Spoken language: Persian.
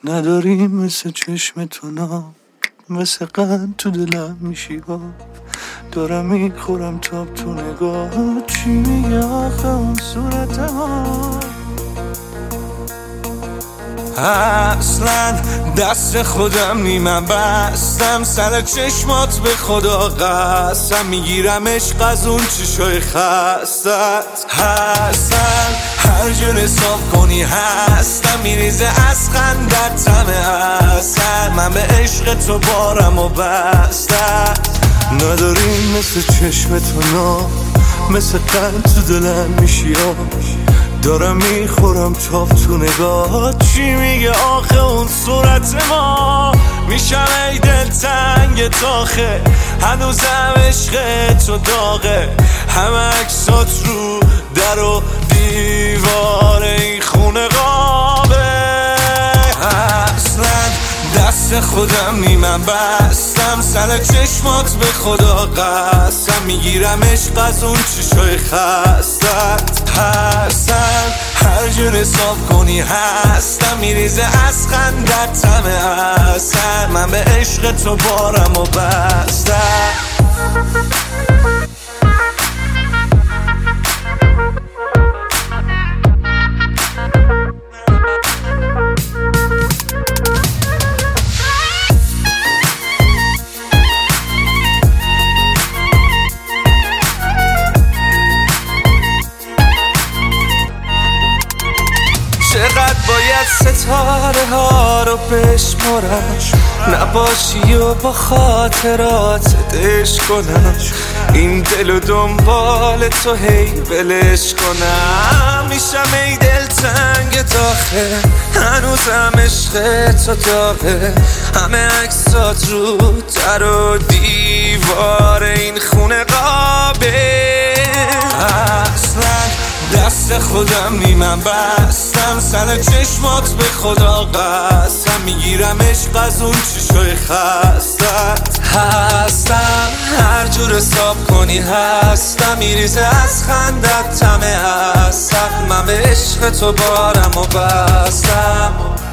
نداری مثل چشم تو نام، مثل قند تو دلم میشی ها. دارم میخورم تاب تو نگاه، چی میگه آخه اون صورت ها. اصلا دست خودم نیمم بستم، سر چشمات به خدا قسم میگیرم عشق از اون چشای خستت. هستن هر جور حساب کنی هستم، میریزه از خندت طمع اصل. من به عشق تو بارم و بستم. نداری مثل چشم تو نام، مثل قند تو دلم میشی ها. دارم میخورم تاب تو نگاه، چی میگه آخه اون صورت ما. میشم ای دل تنگ تاخه، هنوزم عشق تو داغه. همه عکسات رو در و دیوار این خونه قابه. اصلا دست خودم نیمم بستم، سر چشمات به خدا قسم میگیرم عشق از اون چشای خستت. هستم هر جور حساب کنی هستم، میریزه از خندت طمع اصل. من به عشق تو بارم و بستم. چقدر باید ستاره ها رو بشمارم، نباشی و با خاطرات دش کنم. این دل و دنبال تو هی ولش کنم. میشم ای دل تنگ داخل، هنوزم عشق تو داغه. همه عکسات رو در و دیوار این خونه قابه. اصلا دست خودم نیمم بستم، سر چشمات به خدا قسم میگیرم عشق از اون چشای خستت. هستم هر جور حساب کنی هستم، میریزه از خندت طمع اصل. من به عشق تو بارم و بستم.